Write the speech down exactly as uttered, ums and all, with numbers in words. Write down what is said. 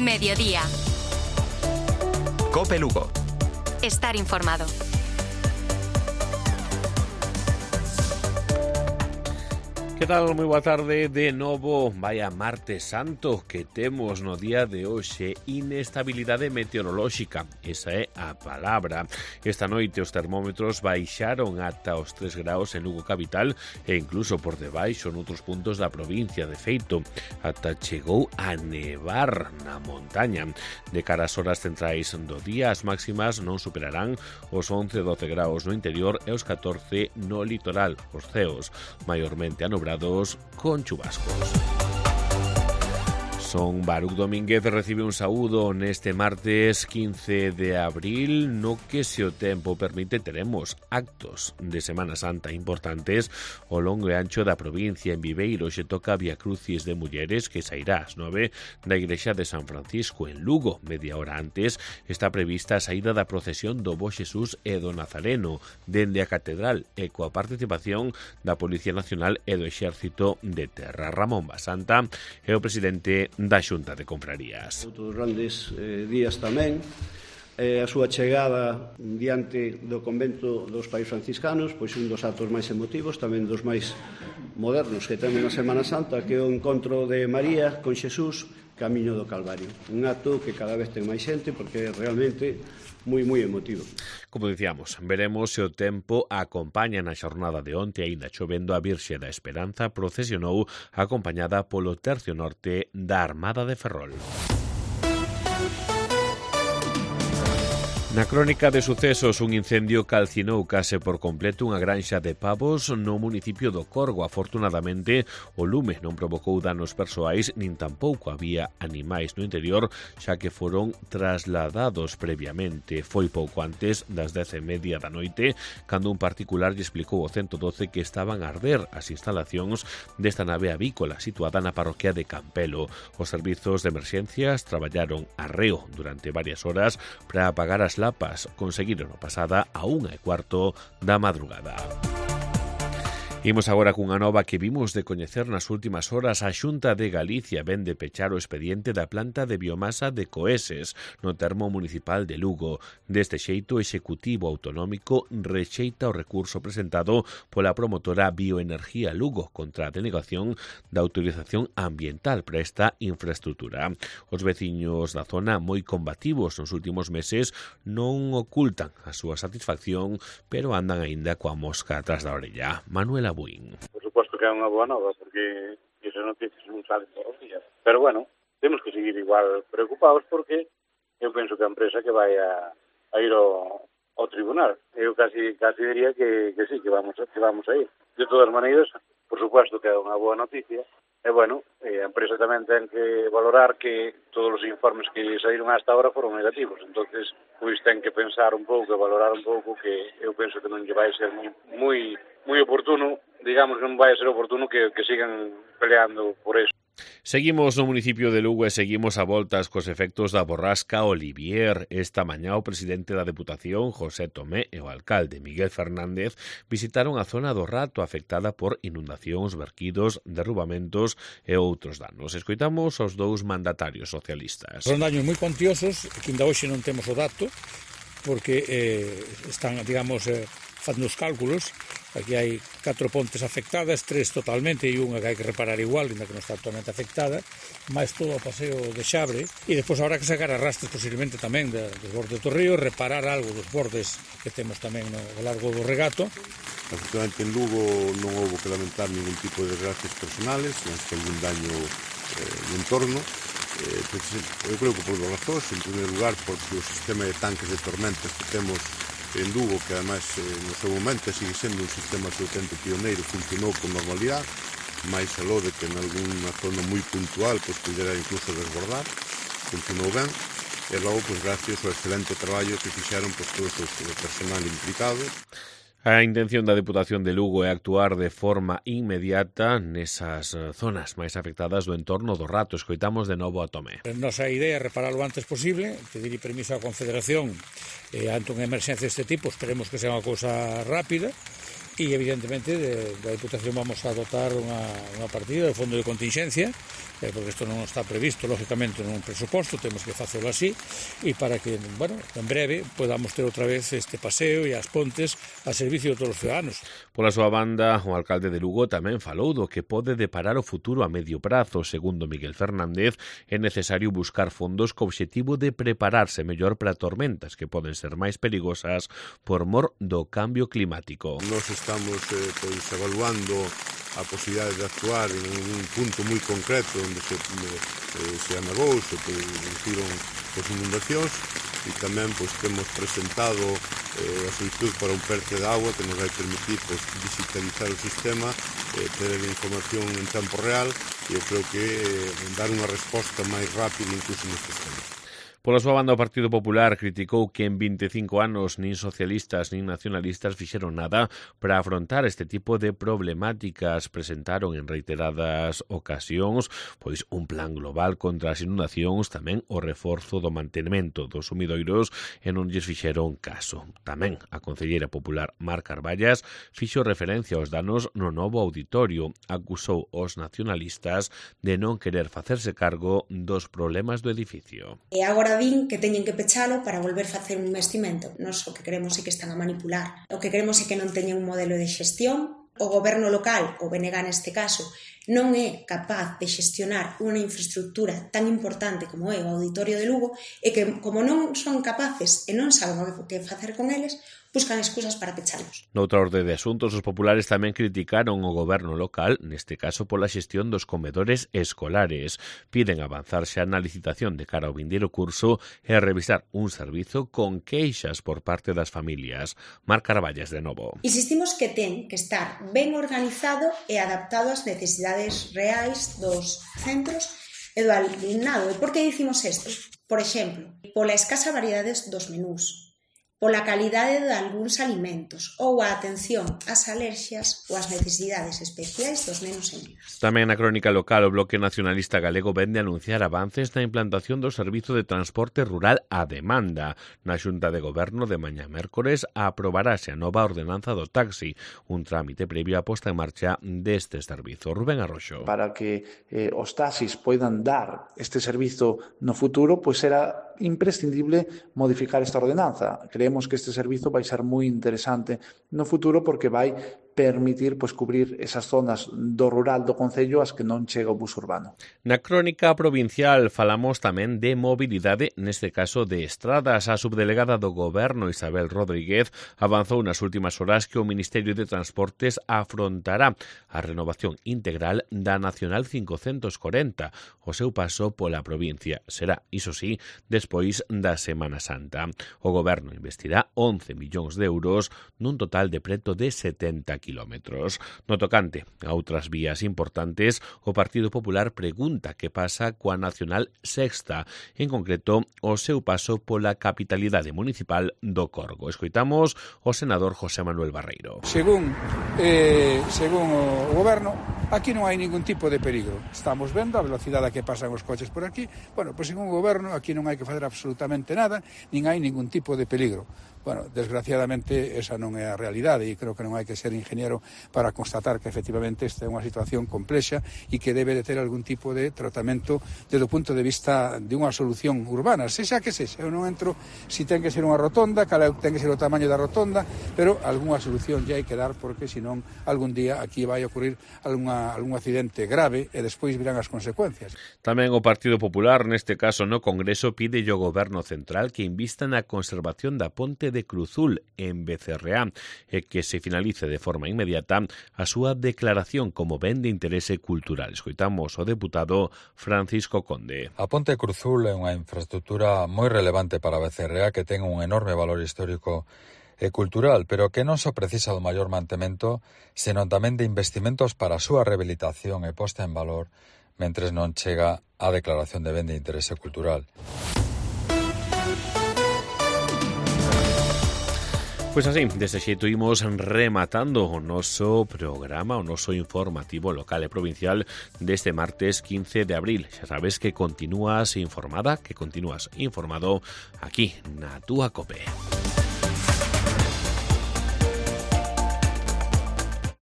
Mediodía. COPE Lugo. Estar informado. Que tal? Moi boa tarde de novo. Vaya martes santo que temos no día de hoxe. Inestabilidade meteorolóxica, esa é a palabra. Esta noite os termómetros baixaron ata os tres graus en Lugo capital e incluso por debaixo noutros puntos da provincia. De feito, ata chegou a nevar na montaña. De cara ás horas centrais do día, as máximas non superarán os once a doce graus no interior e os catorce no litoral. Os ceos maiormente anobrados con chubascos. Son Baruch Domínguez recibe un saúdo neste martes quince de abril, no que, se o tempo permite, teremos actos de Semana Santa importantes ao longo e ancho da provincia. En Viveiro se toca Vía Crucis de mulleres, que sairá ás nove da igrexa de San Francisco. En Lugo, media hora antes, está prevista a saída da procesión do Bo Xesús e do Nazareno dende a catedral e coa participación da Policía Nacional e do Exército de Terra. Ramón Basanta é o presidente da Xunta de Confrarías. Outros grandes eh, días tamén, eh, a súa chegada diante do convento dos Pais Franciscanos, pois un dos actos máis emotivos, tamén dos máis modernos que temos na Semana Santa, que é o encontro de María con Xesús camiño do Calvario. Un acto que cada vez ten máis xente porque é realmente moi, moi emotivo. Como dicíamos, veremos se o tempo acompaña. Na xornada de onte, aínda chovendo, a Virxe da Esperanza procesionou acompañada polo tercio norte da Armada de Ferrol. Na crónica de sucesos, un incendio calcinou case por completo unha granxa de pavos no municipio do Corgo. Afortunadamente, o lume non provocou danos persoais, nin tampouco había animais no interior, xa que foron trasladados previamente. Foi pouco antes das dez e media da noite, cando un particular lle explicou ao ciento doce que estaban a arder as instalacións desta nave avícola situada na parroquia de Campelo. Os servizos de emerxencias traballaron arreo durante varias horas para apagar as lapas. Conseguiron a pasada a unha e cuarto da madrugada. Imos agora cunha nova que vimos de coñecer nas últimas horas. A Xunta de Galicia ven de pechar o expediente da planta de biomasa de Coeses no termo municipal de Lugo. Deste xeito, o Executivo Autonómico rexeita o recurso presentado pola promotora Bioenergía Lugo contra a denegación da autorización ambiental para esta infraestructura. Os veciños da zona, moi combativos nos últimos meses, non ocultan a súa satisfacción, pero andan aínda coa mosca atrás da orella. Manuela Buín. Por suposto que é unha boa nova, porque esas noticias non salen todos os días. Pero bueno, temos que seguir igual preocupados, porque eu penso que a empresa que vai a, a ir ao, ao tribunal. Eu casi, casi diría que, que sí, que vamos, que vamos a ir. De todas maneiras, por suposto que é unha boa noticia. E bueno, a empresa tamén ten que valorar que todos os informes que saíron hasta ahora foron negativos. Entonces, pois ten que pensar un pouco e valorar un pouco, que eu penso que non lle vai ser moi, moi, moi oportuno, digamos que non vai ser oportuno que, que sigan peleando por eso. Seguimos no municipio de Lugo e seguimos a voltas cos efectos da borrasca Olivier. Esta mañá o presidente da Deputación, José Tomé, e o alcalde, Miguel Fernández, visitaron a zona do Rato afectada por inundacións, verquidos, derrubamentos e outros danos. Escoitamos os dous mandatarios socialistas. Son daños moi cuantiosos, que ainda hoxe non temos o dato, porque eh, están, digamos, eh, facendo os cálculos. Aquí hai catro pontes afectadas, tres totalmente e unha que hai que reparar igual, ainda que non está totalmente afectada, máis todo o paseo de Xabre, e despois habrá que sacar arrastres posiblemente tamén de, dos bordes do río, reparar algo dos bordes que temos tamén no largo do regato. Afortunadamente en Lugo non houve que lamentar ningún tipo de desgracias personales, non que algún daño eh, no entorno. Eh, eu creo que por dos razóns, en primeiro lugar porque o sistema de tanques de tormentas que temos en Lugo, que además eh, no seu momento sigue sendo un sistema absolutamente pioneiro, funcionou con normalidade, máis aló de que en algunha zona moi puntual pues, pudera incluso desbordar, funcionou ben, e logo, pues, gracias ao excelente traballo que fixeron pues, todo o personal implicado. A intención da Deputación de Lugo é actuar de forma inmediata nesas zonas máis afectadas do entorno do Rato. Escoitamos de novo a Tomé. Nosa idea é reparar o antes posible, pedir permiso á Confederación eh, ante unha emerxencia deste tipo. Esperemos que sea unha cousa rápida. E, evidentemente, de, da Diputación vamos a dotar unha, unha partida de fondo de contingencia, eh, porque isto non está previsto, lógicamente, nun presuposto, temos que facelo así, e para que, bueno, en breve podamos ter outra vez este paseo e as pontes a servicio de todos os ciudadanos. Pola súa banda, o alcalde de Lugo tamén falou do que pode deparar o futuro a medio prazo. Segundo Miguel Fernández, é necesario buscar fondos co obxectivo de prepararse mellor para tormentas que poden ser máis perigosas por mor do cambio climático. Nos estamos eh, pois, evaluando a posibilidade de actuar en un punto moi concreto onde se, eh, se amagou, se produciron as inundacións, e tamén pois, temos presentado eh, a solicitud para un perte de agua que nos vai permitir pois, digitalizar o sistema, eh, ter a información en tempo real, e eu creo que eh, dar unha resposta máis rápida incluso nestes temas. Pola súa banda, o Partido Popular criticou que en vinte e cinco anos nin socialistas nin nacionalistas fixeron nada para afrontar este tipo de problemáticas. Presentaron en reiteradas ocasións pois un plan global contra as inundacións, tamén o reforzo do mantemento dos sumidoiros, e non lles fixeron caso. Tamén a concelleira popular Mar Carballas fixo referencia aos danos no novo auditorio. Acusou os nacionalistas de non querer facerse cargo dos problemas do edificio. E agora din que teñen que pechalo para volver a facer un investimento. Nos o que queremos é que están a manipular. O que queremos é que non teñen un modelo de xestión. O goberno local, o B N G neste caso, non é capaz de xestionar unha infraestructura tan importante como é o Auditorio de Lugo, e que, como non son capaces e non saben o que facer con eles, buscan excusas para pechalos. Noutra orde de asuntos, os populares tamén criticaron o goberno local, neste caso pola xestión dos comedores escolares. Piden avanzar xa na licitación de cara ao vindeiro curso e a revisar un servizo con queixas por parte das familias. Mar Carballas, de novo. Insistimos que ten que estar ben organizado e adaptado ás necesidades reais dos centros e do alumnado. E por que dicimos isto? Por exemplo, pola escasa variedade dos menús, pola calidade de algúns alimentos ou a atención ás alerxias ou ás necesidades especiais dos nenos e nenas. Tamén na crónica local, o Bloque Nacionalista Galego vende anunciar avances na implantación do servizo de transporte rural a demanda. Na Xunta de Goberno de mañá mércores aprobarase a nova ordenanza do taxi, un trámite previo á posta en marcha deste servizo. Rubén Arroxo. Para que eh, os taxis poidan dar este servizo no futuro, pois será imprescindible modificar esta ordenanza. Creemos que este servizo vai ser moi interesante no futuro porque vai permitir pois, cubrir esas zonas do rural do concello as que non chega o bus urbano. Na crónica provincial falamos tamén de mobilidade, neste caso de estradas. A subdelegada do Goberno, Isabel Rodríguez, avanzou nas últimas horas que o Ministerio de Transportes afrontará a renovación integral da Nacional cincocentos corenta. O seu paso pola provincia será, iso sí, despois da Semana Santa. O Goberno investirá once millóns de euros nun total de preto de setenta kilómetros. No tocante a outras vías importantes, o Partido Popular pregunta que pasa coa Nacional Sexta, en concreto o seu paso pola capitalidade municipal do Corgo. Escoitamos o senador José Manuel Barreiro. Según, eh, según o Goberno, aquí non hai ningún tipo de peligro. Estamos vendo a velocidade a que pasan os coches por aquí. Bueno, pois según o Goberno, aquí non hai que fazer absolutamente nada, nin hai ningún tipo de peligro. Bueno, desgraciadamente esa non é a realidade e creo que non hai que ser ingeniero para constatar que efectivamente esta é unha situación complexa e que debe de ter algún tipo de tratamento desde o punto de vista de unha solución urbana, sexa que sexa. Eu non entro si ten que ser unha rotonda, cal ten que ser o tamaño da rotonda, pero algunha solución ya hai que dar porque senón algún día aquí vai ocurrir algunha, algún accidente grave e despois virán as consecuencias. Tamén o Partido Popular, neste caso no Congreso, pide ao Goberno Central que invista na conservación da ponte de Cruzul en Becerreá e que se finalice de forma inmediata a súa declaración como ben de interese cultural. Escoitamos o deputado Francisco Conde. A ponte Cruzul é unha infraestructura moi relevante para Becerreá que ten un enorme valor histórico e cultural, pero que non só precisa do maior mantemento, senón tamén de investimentos para a súa rehabilitación e posta en valor mentres non chega a declaración de ben de interese cultural. Pois así, deste xeito imos rematando o noso programa, o noso informativo local e provincial deste martes quince de abril. Xa sabes que continúas informada, que continúas informado aquí na túa COPE.